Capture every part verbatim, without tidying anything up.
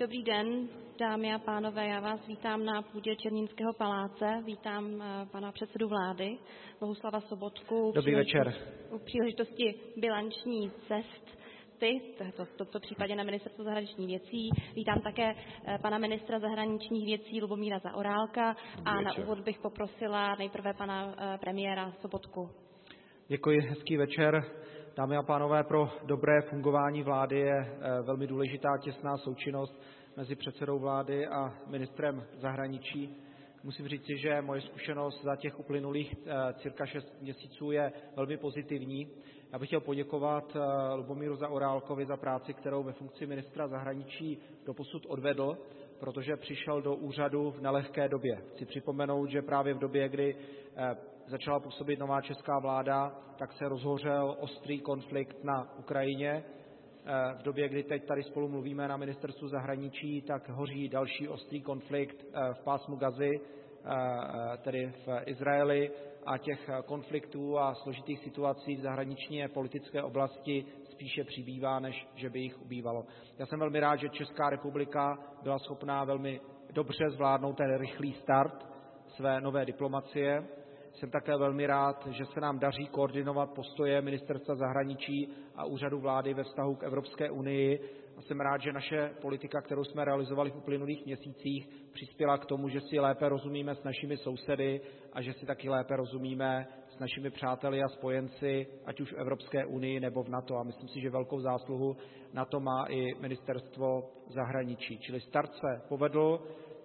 Dobrý den, dámy a pánové, já vás vítám na půdě Černínského paláce. Vítám pana předsedu vlády Bohuslava Sobotku. Dobrý večer. U příležitosti bilanční cesty, v tomto případě na Ministerstvu zahraničních věcí. Vítám také pana ministra zahraničních věcí Lubomíra Zaorálka a na úvod bych poprosila nejprve pana premiéra Sobotku. Děkuji, hezký večer. Dámy a pánové, pro dobré fungování vlády je velmi důležitá těsná součinnost mezi předsedou vlády a ministrem zahraničí. Musím říci, že moje zkušenost za těch uplynulých cirka šest měsíců je velmi pozitivní. Já bych chtěl poděkovat Lubomíru Zaorálkovi za práci, kterou ve funkci ministra zahraničí doposud odvedl, protože přišel do úřadu v nelehké době. Chci připomenout, že právě v době, kdy začala působit nová česká vláda, tak se rozhořel ostrý konflikt na Ukrajině. V době, kdy teď tady spolu mluvíme na ministerstvu zahraničí, tak hoří další ostrý konflikt v pásmu Gazy, tedy v Izraeli, a těch konfliktů a složitých situací v zahraniční a politické oblasti spíše přibývá, než že by jich ubývalo. Já jsem velmi rád, že Česká republika byla schopná velmi dobře zvládnout ten rychlý start své nové diplomacie. Jsem také velmi rád, že se nám daří koordinovat postoje Ministerstva zahraničí a Úřadu vlády ve vztahu k Evropské unii. A jsem rád, že naše politika, kterou jsme realizovali v uplynulých měsících, přispěla k tomu, že si lépe rozumíme s našimi sousedy a že si taky lépe rozumíme s našimi přáteli a spojenci, ať už v Evropské unii nebo v NATO. A myslím si, že velkou zásluhu na to má i Ministerstvo zahraničí. Čili start se povedl.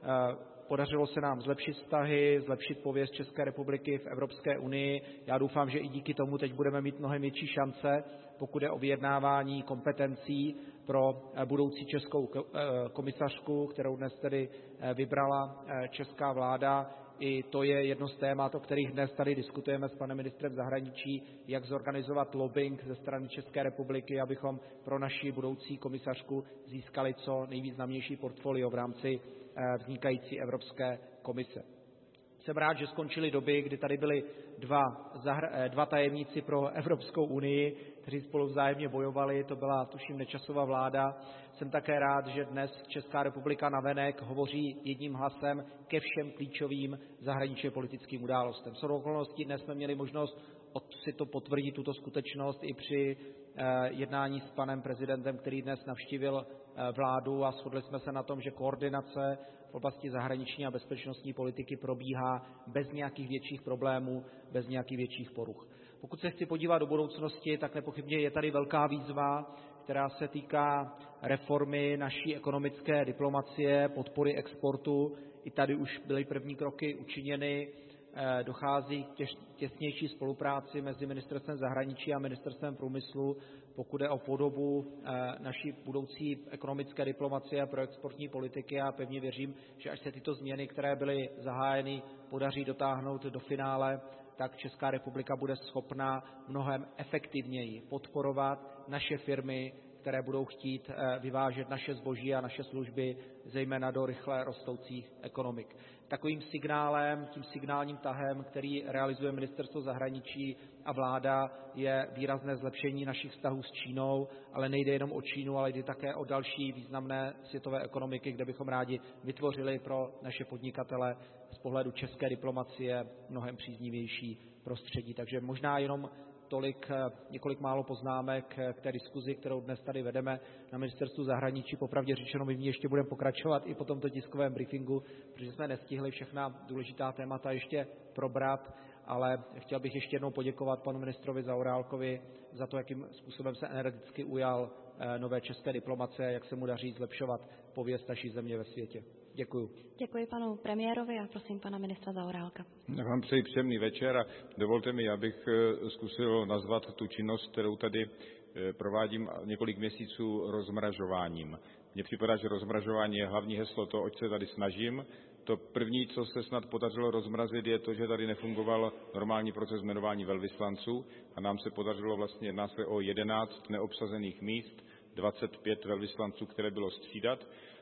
Podařilo se nám zlepšit vztahy, zlepšit pověst České republiky v Evropské unii. Já doufám, že i díky tomu teď budeme mít mnohem větší šance, pokud je o vyjednávání kompetencí pro budoucí českou komisařku, kterou dnes tedy vybrala česká vláda. I to je jedno z témat, o kterých dnes tady diskutujeme s panem ministrem zahraničí, jak zorganizovat lobbying ze strany České republiky, abychom pro naši budoucí komisařku získali co nejvýznamnější portfolio v rámci vznikající Evropské komise. Jsem rád, že skončily doby, kdy tady byli dva, zahr- dva tajemníci pro Evropskou unii, kteří spolu vzájemně bojovali, to byla tuším Nečasova vláda. Jsem také rád, že dnes Česká republika navenek hovoří jedním hlasem ke všem klíčovým zahraničně politickým událostem. Shodou okolností dnes jsme měli možnost si to potvrdit, tuto skutečnost, i při jednání s panem prezidentem, který dnes navštívil vládu, a shodli jsme se na tom, že koordinace v oblasti zahraniční a bezpečnostní politiky probíhá bez nějakých větších problémů, bez nějakých větších poruch. Pokud se chci podívat do budoucnosti, tak nepochybně je tady velká výzva, která se týká reformy naší ekonomické diplomacie, podpory exportu. I tady už byly první kroky učiněny. Dochází k těsnější spolupráci mezi Ministerstvem zahraničí a Ministerstvem průmyslu, pokud je o podobu naší budoucí ekonomické diplomacie a proexportní politiky. A pevně věřím, že až se tyto změny, které byly zahájeny, podaří dotáhnout do finále, tak Česká republika bude schopna mnohem efektivněji podporovat naše firmy, které budou chtít vyvážet naše zboží a naše služby, zejména do rychle rostoucích ekonomik. Takovým signálem, tím signálním tahem, který realizuje Ministerstvo zahraničí a vláda, je výrazné zlepšení našich vztahů s Čínou, ale nejde jenom o Čínu, ale jde také o další významné světové ekonomiky, kde bychom rádi vytvořili pro naše podnikatele z pohledu české diplomacie mnohem příznivější prostředí. Takže možná jenom tolik, několik málo poznámek k té diskuzi, kterou dnes tady vedeme na Ministerstvu zahraničí. Popravdě řečeno, my v ní ještě budeme pokračovat i po tomto tiskovém briefingu, protože jsme nestihli všechna důležitá témata ještě probrat, ale chtěl bych ještě jednou poděkovat panu ministrovi Zaorálkovi za to, jakým způsobem se energicky ujal nové české diplomacie, jak se mu daří zlepšovat pověst naší země ve světě. Děkuji. Děkuji panu premiérovi a prosím pana ministra Zaorálka. Já vám přeji příjemný večer a dovolte mi, abych zkusil nazvat tu činnost, kterou tady provádím několik měsíců, rozmražováním. Mně připadá, že rozmražování je hlavní heslo to, oč se tady snažím. To první, co se snad podařilo rozmrazit, je to, že tady nefungoval normální proces jmenování velvyslanců a nám se podařilo vlastně, jedná se o jedenáct neobsazených míst, dvacet pět velvyslanců, které bylo střídat.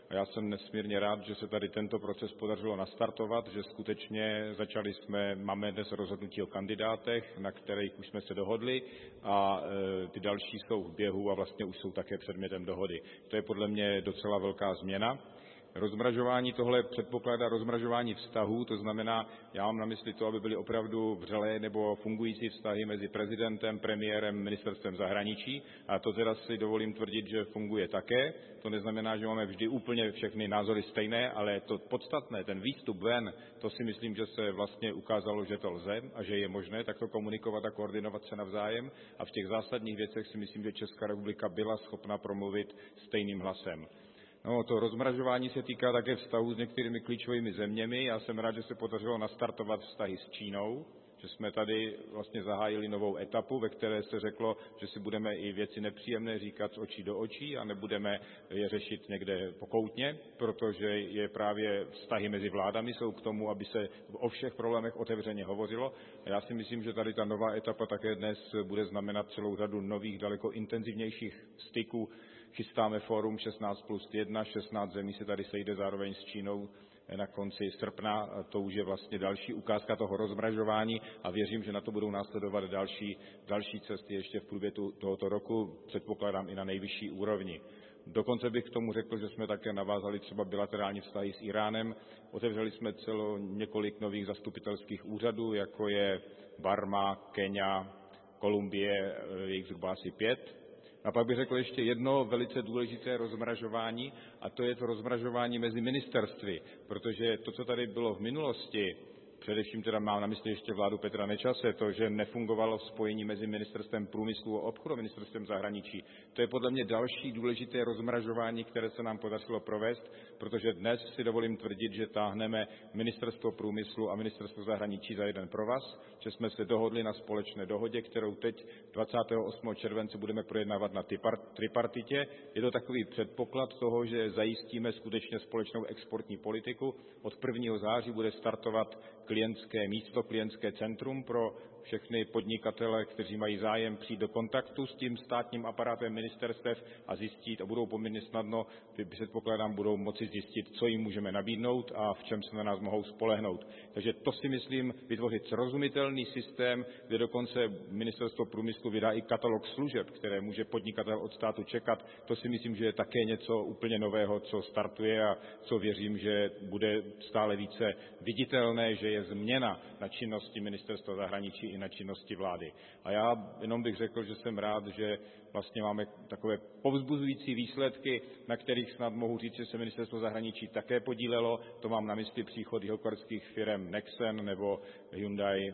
A já jsem nesmírně rád, že se tady tento proces podařilo nastartovat, že skutečně začali jsme, máme dnes rozhodnutí o kandidátech, na kterých už jsme se dohodli a e, ty další jsou v běhu a vlastně už jsou také předmětem dohody. To je podle mě docela velká změna. Rozmražování tohle předpokládá rozmražování vztahů, to znamená, já mám na mysli to, aby byly opravdu vřelé nebo fungující vztahy mezi prezidentem, premiérem, ministerstvem zahraničí a to teda si dovolím tvrdit, že funguje také. To neznamená, že máme vždy úplně všechny názory stejné, ale to podstatné, ten výstup ven, to si myslím, že se vlastně ukázalo, že to lze a že je možné takto komunikovat a koordinovat se navzájem a v těch zásadních věcech si myslím, že Česká republika byla schopna promluvit stejným hlasem. No, to rozmražování se týká také vztahů s některými klíčovými zeměmi. Já jsem rád, že se podařilo nastartovat vztahy s Čínou, že jsme tady vlastně zahájili novou etapu, ve které se řeklo, že si budeme i věci nepříjemné říkat z očí do očí a nebudeme je řešit někde pokoutně, protože je právě vztahy mezi vládami jsou k tomu, aby se o všech problémech otevřeně hovořilo. A já si myslím, že tady ta nová etapa také dnes bude znamenat celou řadu nových, daleko intenzivnějších styků. Chystáme fórum šestnáct plus jedna, šestnáct zemí se tady sejde zároveň s Čínou na konci srpna. To už je vlastně další ukázka toho rozmražování a věřím, že na to budou následovat další, další cesty ještě v průběhu tohoto roku, předpokládám i na nejvyšší úrovni. Dokonce bych k tomu řekl, že jsme také navázali třeba bilaterální vztahy s Iránem. Otevřeli jsme celo několik nových zastupitelských úřadů, jako je Barma, Kenia, Kolumbie, jejich zhruba asi pět. A pak bych řekl ještě jedno velice důležité rozmražování, a to je to rozmražování mezi ministerstvy, protože to, co tady bylo v minulosti, především teda mám na mysli ještě vládu Petra Nečase, to, že nefungovalo spojení mezi ministerstvem průmyslu a obchodu a ministerstvem zahraničí. To je podle mě další důležité rozmražování, které se nám podařilo provést, protože dnes si dovolím tvrdit, že táhneme ministerstvo průmyslu a ministerstvo zahraničí za jeden provaz, že jsme se dohodli na společné dohodě, kterou teď dvacátého osmého července budeme projednávat na tripartitě. Je to takový předpoklad toho, že zajistíme skutečně společnou exportní politiku. Od prvního září bude startovat klientské místo, klientské centrum pro všechny podnikatele, kteří mají zájem přijít do kontaktu s tím státním aparátem ministerstev a zjistit, a budou poměrně snadno, předpokládám, budou moci zjistit, co jim můžeme nabídnout a v čem se na nás mohou spolehnout. Takže to si myslím vytvořit srozumitelný systém, kde dokonce ministerstvo průmyslu vydá i katalog služeb, které může podnikatel od státu čekat. To si myslím, že je také něco úplně nového, co startuje a co věřím, že bude stále více viditelné, že je změna na činnosti ministerstva zahraničí i na činnosti vlády. A já jenom bych řekl, že jsem rád, že vlastně máme takové povzbuzující výsledky, na kterých snad mohu říct, že se ministerstvo zahraničí také podílelo. To mám na mysli příchod jihokorejských firem Nexen nebo Hyundai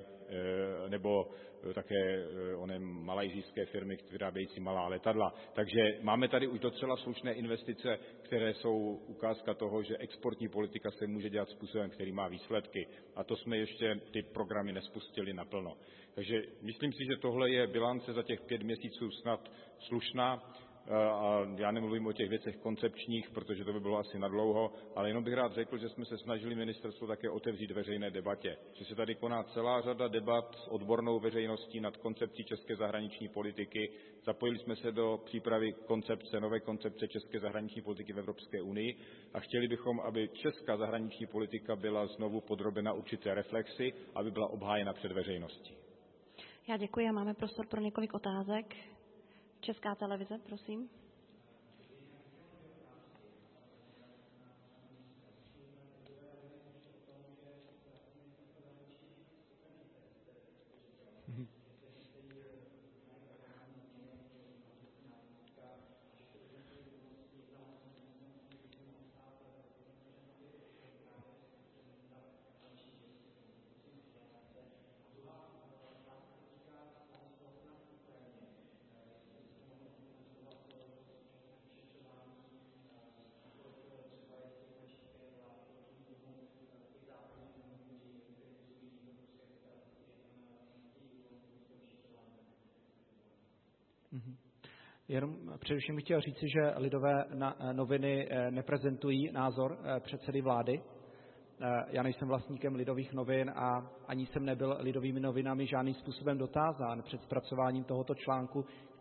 nebo také oné malajsijské firmy vyrábějící malá letadla. Takže máme tady už docela slušné investice, které jsou ukázka toho, že exportní politika se může dělat způsobem, který má výsledky. A to jsme ještě ty programy nespustili naplno. Takže myslím si, že tohle je bilance za těch pět měsíců snad slušná. A já nemluvím o těch věcech koncepčních, protože to by bylo asi nadlouho, ale jenom bych rád řekl, že jsme se snažili ministerstvo také otevřít veřejné debatě. Že se tady koná celá řada debat s odbornou veřejností nad koncepcí české zahraniční politiky. Zapojili jsme se do přípravy koncepce, nové koncepce české zahraniční politiky v Evropské unii a chtěli bychom, aby česká zahraniční politika byla znovu podrobena určité reflexi, aby byla obhájena před veřejností. Já děkuji a máme prostor pro několik otázek. Česká televize, prosím. Jenom především bych chtěl říci, že Lidové noviny neprezentují názor předsedy vlády. Já nejsem vlastníkem Lidových novin a ani jsem nebyl Lidovými novinami žádným způsobem dotázán před zpracováním tohoto článku,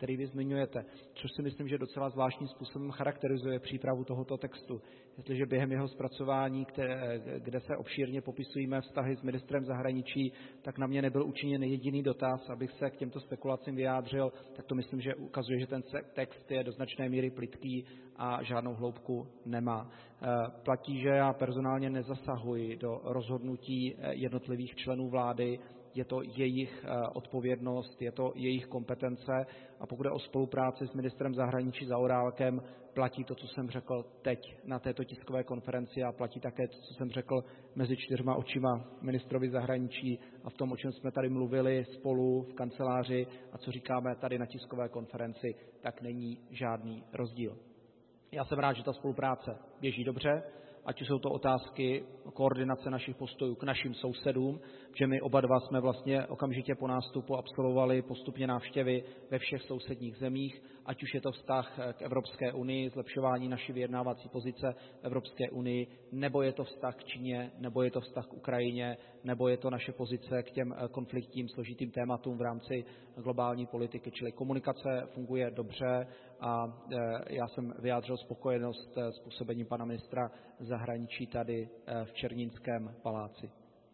který vy zmiňujete, což si myslím, že docela zvláštním způsobem charakterizuje přípravu tohoto textu. Jestliže během jeho zpracování, které, kde se obšírně popisují mé vztahy s ministrem zahraničí, tak na mě nebyl učiněn jediný dotaz, abych se k těmto spekulacím vyjádřil, tak to myslím, že ukazuje, že ten text je do značné míry plytký a žádnou hloubku nemá. Platí, že já personálně nezasahuji do rozhodnutí jednotlivých členů vlády, je to jejich odpovědnost, je to jejich kompetence a pokud je o spolupráci s ministrem zahraničí Zaorálkem, platí to, co jsem řekl teď na této tiskové konferenci a platí také to, co jsem řekl mezi čtyřma očima ministrovi zahraničí a v tom, o čem jsme tady mluvili spolu v kanceláři a co říkáme tady na tiskové konferenci, tak není žádný rozdíl. Já jsem rád, že ta spolupráce běží dobře, ať už jsou to otázky koordinace našich postojů k našim sousedům, že my oba dva jsme vlastně okamžitě po nástupu absolvovali postupně návštěvy ve všech sousedních zemích, ať už je to vztah k Evropské unii, zlepšování naší vyjednávací pozice v Evropské unii, nebo je to vztah k Číně, nebo je to vztah k Ukrajině, nebo je to naše pozice k těm konfliktním složitým tématům v rámci globální politiky. Čili komunikace funguje dobře a já jsem vyjádřil spokojenost s působením pana ministra zahraničí tady v Černínském paláci.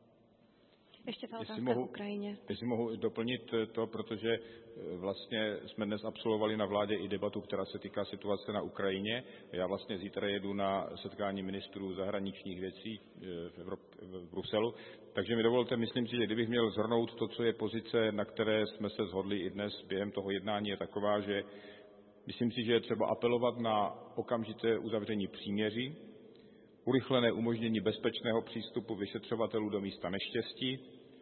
Ještě ta otázka mohu, v Ukrajině. Jestli mohu doplnit to, protože vlastně jsme dnes absolvovali na vládě i debatu, která se týká situace na Ukrajině. Já vlastně zítra jedu na setkání ministrů zahraničních věcí v, Evrop- v Bruselu, takže mi dovolte, myslím si, že kdybych měl zhrnout to, co je pozice, na které jsme se shodli i dnes během toho jednání, je taková, že myslím si, že je třeba apelovat na okamžité uzavření příměří, urychlené umožnění bezpečného přístupu vyšetřovatelů do místa neštěstí.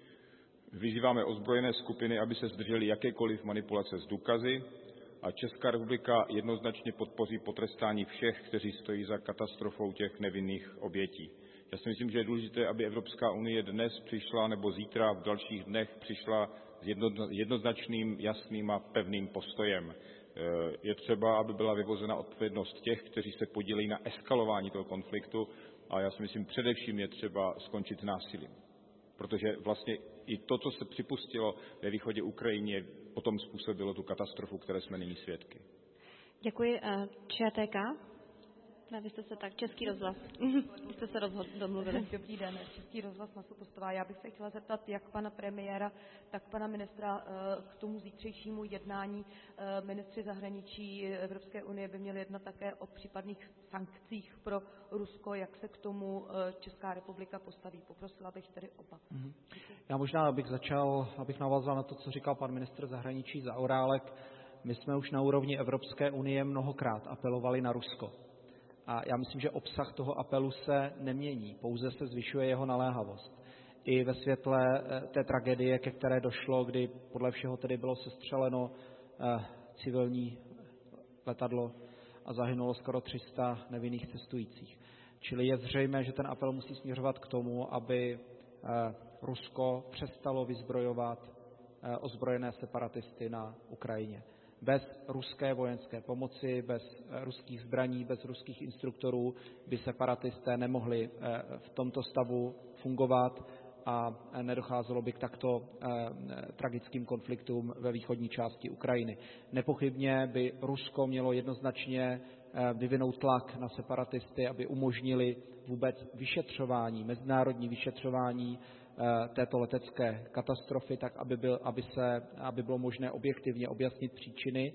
Vyzýváme ozbrojené skupiny, aby se zdržely jakékoliv manipulace s důkazy a Česká republika jednoznačně podpoří potrestání všech, kteří stojí za katastrofou těch nevinných obětí. Já si myslím, že je důležité, aby Evropská unie dnes přišla nebo zítra v dalších dnech přišla s jednoznačným, jasným a pevným postojem. Je třeba, aby byla vyvozena odpovědnost těch, kteří se podílejí na eskalování toho konfliktu a já si myslím, především je třeba skončit násilím. Protože vlastně i to, co se připustilo ve východě Ukrajině, potom způsobilo tu katastrofu, které jsme nyní svědky. Děkuji. ČTK? Ne, vy jste se tak, Český rozhlas. Vy jste se rozhod, domluvili. Dobrý den, Český rozhlas Masopostová. Já bych se chtěla zeptat jak pana premiéra, tak pana ministra k tomu zítřejšímu jednání. Ministři zahraničí Evropské unie by měli jednat také o případných sankcích pro Rusko. Jak se k tomu Česká republika postaví? Poprosila bych tedy oba. Já možná bych začal, abych navázal na to, co říkal pan ministr zahraničí Zaorálek. My jsme už na úrovni Evropské unie mnohokrát apelovali na Rusko. A já myslím, že obsah toho apelu se nemění, pouze se zvyšuje jeho naléhavost. I ve světle té tragédie, ke které došlo, kdy podle všeho tedy bylo sestřeleno eh, civilní letadlo a zahynulo skoro tři sta nevinných cestujících. Čili je zřejmé, že ten apel musí směřovat k tomu, aby eh, Rusko přestalo vyzbrojovat eh, ozbrojené separatisty na Ukrajině. Bez ruské vojenské pomoci, bez ruských zbraní, bez ruských instruktorů by separatisté nemohli v tomto stavu fungovat a nedocházelo by k takto tragickým konfliktům ve východní části Ukrajiny. Nepochybně by Rusko mělo jednoznačně vyvinout tlak na separatisty, aby umožnili vůbec vyšetřování, mezinárodní vyšetřování této letecké katastrofy, tak aby, byl, aby, se, aby bylo možné objektivně objasnit příčiny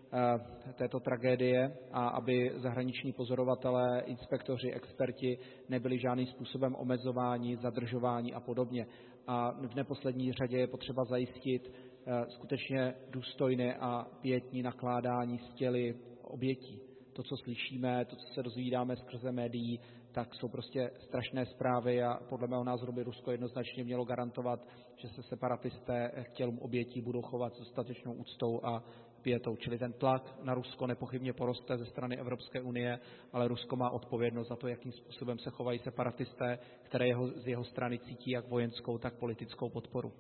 této tragédie a aby zahraniční pozorovatelé, inspektoři, experti nebyli žádným způsobem omezováni, zadržováni a podobně. A v neposlední řadě je potřeba zajistit skutečně důstojné a pietní nakládání s těly obětí. To, co slyšíme, to, co se dozvídáme skrze médií, tak jsou prostě strašné zprávy a podle mého názoru by Rusko jednoznačně mělo garantovat, že se separatisté k tělům obětí budou chovat s dostatečnou úctou a pietou. Čili ten tlak na Rusko nepochybně poroste ze strany Evropské unie, ale Rusko má odpovědnost za to, jakým způsobem se chovají separatisté, které jeho, z jeho strany cítí jak vojenskou, tak politickou podporu.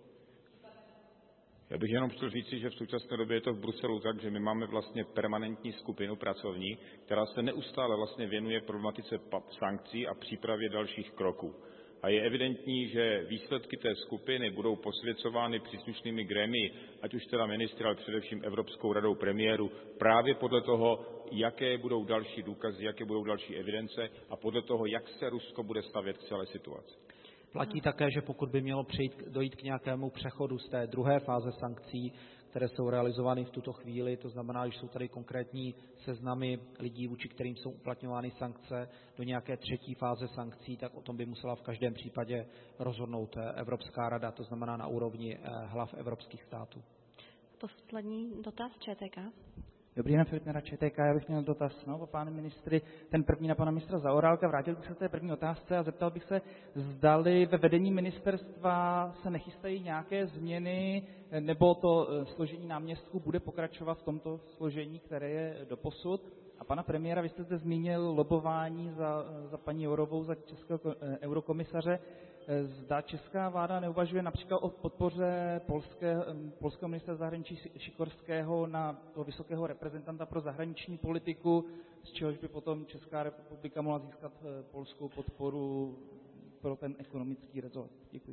Já bych jenom chtěl říci, že v současné době je to v Bruselu tak, že my máme vlastně permanentní skupinu pracovní, která se neustále vlastně věnuje problematice sankcí a přípravě dalších kroků. A je evidentní, že výsledky té skupiny budou posvěcovány příslušnými grémii, ať už teda ministry, ale především Evropskou radou premiérů, právě podle toho, jaké budou další důkazy, jaké budou další evidence a podle toho, jak se Rusko bude stavět k celé situaci. Platí také, že pokud by mělo přejít, dojít k nějakému přechodu z té druhé fáze sankcí, které jsou realizovány v tuto chvíli, to znamená, že jsou tady konkrétní seznamy lidí, vůči kterým jsou uplatňovány sankce, do nějaké třetí fáze sankcí, tak o tom by musela v každém případě rozhodnout Evropská rada, to znamená na úrovni hlav evropských států. Poslední dotaz ČTK. Dobrý den, Filip Nera, ČTK. Já bych měl dotaz no, po pánu ministry, ten první na pana ministra Zaorálka. Vrátil bych se k té první otázce a zeptal bych se, zdali ve vedení ministerstva se nechystají nějaké změny, nebo to složení náměstků bude pokračovat v tomto složení, které je doposud. A pana premiéra, vy jste zde zmínil lobování za, za paní Jourovou, za českého eurokomisaře. Zda česká vláda neuvažuje například o podpoře polské, polského ministra zahraničí Šikorského na toho vysokého reprezentanta pro zahraniční politiku, z čehož by potom Česká republika mohla získat polskou podporu pro ten ekonomický rezort. Děkuji.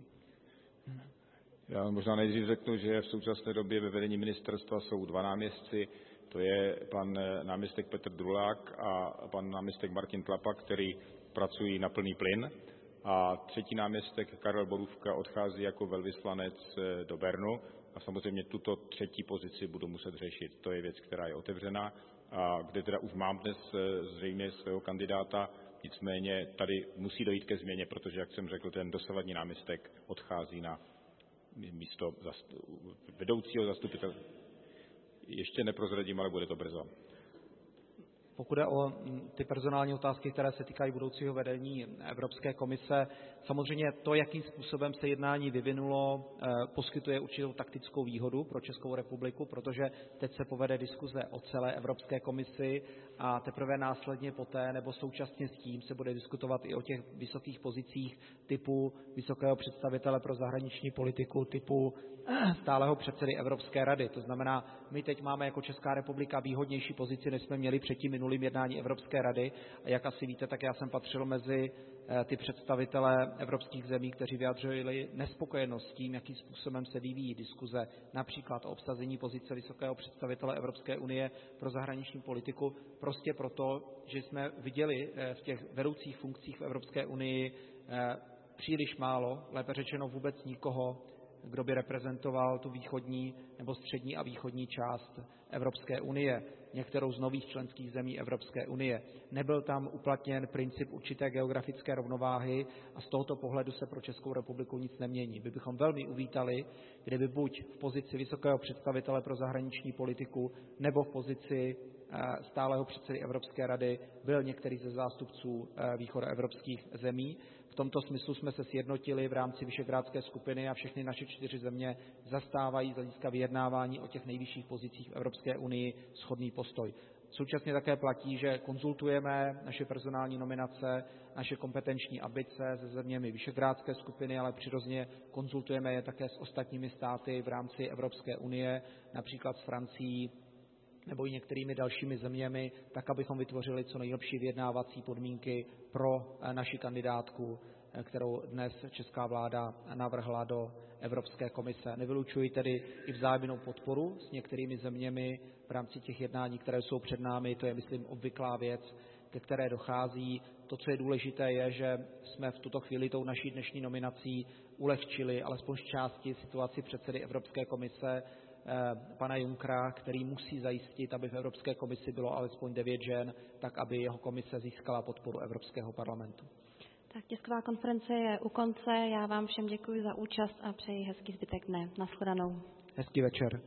Já možná nejdřív řeknu, že v současné době ve vedení ministerstva jsou dva náměstci. To je pan náměstek Petr Drulák a pan náměstek Martin Tlapa, který pracují na plný plyn. A třetí náměstek Karel Borůvka odchází jako velvyslanec do Bernu a samozřejmě tuto třetí pozici budu muset řešit. To je věc, která je otevřená a kde teda už mám dnes zřejmě svého kandidáta, nicméně tady musí dojít ke změně, protože, jak jsem řekl, ten dosavadní náměstek odchází na místo vedoucího zastupitele. Ještě neprozradím, ale bude to brzo. Pokud je o ty personální otázky, které se týkají budoucího vedení Evropské komise, samozřejmě to, jakým způsobem se jednání vyvinulo, poskytuje určitou taktickou výhodu pro Českou republiku, protože teď se povede diskuze o celé Evropské komisi a teprve následně poté nebo současně s tím se bude diskutovat i o těch vysokých pozicích typu vysokého představitele pro zahraniční politiku, typu stáleho předsedy Evropské rady. To znamená, my teď máme jako Česká republika výhodnější pozici, než jsme měli před tím minulým jednání Evropské rady. A jak asi víte, tak já jsem patřil mezi ty představitele evropských zemí, kteří vyjadřovali nespokojenost s tím, jakým způsobem se vyvíjí diskuze například o obsazení pozice vysokého představitele Evropské unie pro zahraniční politiku, prostě proto, že jsme viděli v těch vedoucích funkcích v Evropské unii příliš málo, lépe řečeno vůbec nikoho, kdo by reprezentoval tu východní nebo střední a východní část Evropské unie, některou z nových členských zemí Evropské unie. Nebyl tam uplatněn princip určité geografické rovnováhy a z tohoto pohledu se pro Českou republiku nic nemění. My bychom velmi uvítali, kdyby buď v pozici vysokého představitele pro zahraniční politiku nebo v pozici stálého předsedy Evropské rady byl některý ze zástupců východoevropských zemí. V tomto smyslu jsme se sjednotili v rámci Visegrádské skupiny a všechny naše čtyři země zastávají z hlediska vyjednávání o těch nejvyšších pozicích v Evropské unii shodný postoj. Současně také platí, že konzultujeme naše personální nominace, naše kompetenční ambice se zeměmi Visegrádské skupiny, ale přirozeně konzultujeme je také s ostatními státy v rámci Evropské unie, například s Francií nebo i některými dalšími zeměmi, tak abychom vytvořili co nejlepší vyjednávací podmínky pro naši kandidátku, kterou dnes česká vláda navrhla do Evropské komise. Nevylučuji tedy i vzájemnou podporu s některými zeměmi v rámci těch jednání, které jsou před námi. To je, myslím, obvyklá věc, ke které dochází. To, co je důležité, je, že jsme v tuto chvíli tou naší dnešní nominací ulehčili alespoň z části situaci předsedy Evropské komise, pana Junckera, který musí zajistit, aby v Evropské komisi bylo alespoň devět žen, tak aby jeho komise získala podporu Evropského parlamentu. Tak tisková konference je u konce. Já vám všem děkuji za účast a přeji hezký zbytek dne. Nashledanou. Hezký večer.